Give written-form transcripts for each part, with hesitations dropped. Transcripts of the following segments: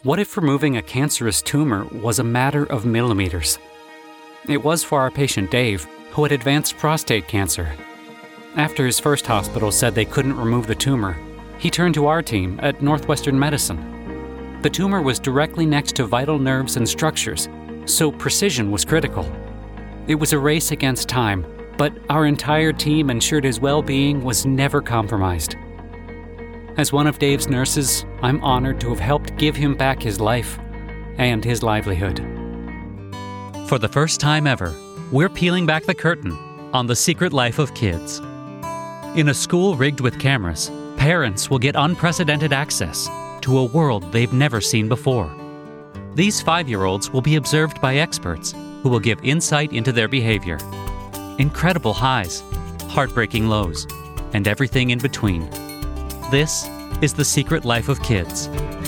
What if removing a cancerous tumor was a matter of millimeters? It was for our patient Dave, who had advanced prostate cancer. After his first hospital said they couldn't remove the tumor, he turned to our team at Northwestern Medicine. The tumor was directly next to vital nerves and structures, so precision was critical. It was a race against time, but our entire team ensured his well-being was never compromised. As one of Dave's nurses, I'm honored to have helped give him back his life and his livelihood. For the first time ever, we're peeling back the curtain on the secret life of kids. In a school rigged with cameras, parents will get unprecedented access to a world they've never seen before. These 5-year-olds will be observed by experts who will give insight into their behavior. Incredible highs, heartbreaking lows, and everything in between. This is the secret life of kids.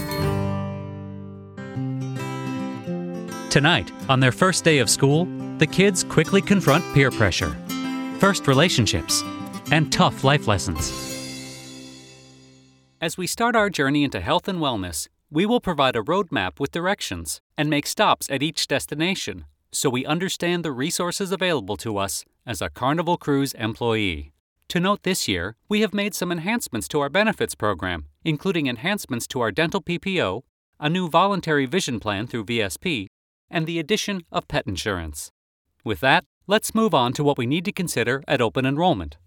Tonight, on their first day of school, the kids quickly confront peer pressure, first relationships, and tough life lessons. As we start our journey into health and wellness, we will provide a roadmap with directions and make stops at each destination so we understand the resources available to us as a Carnival Cruise employee. To note this year, we have made some enhancements to our benefits program, including enhancements to our dental PPO, a new voluntary vision plan through VSP, and the addition of pet insurance. With that, let's move on to what we need to consider at open enrollment.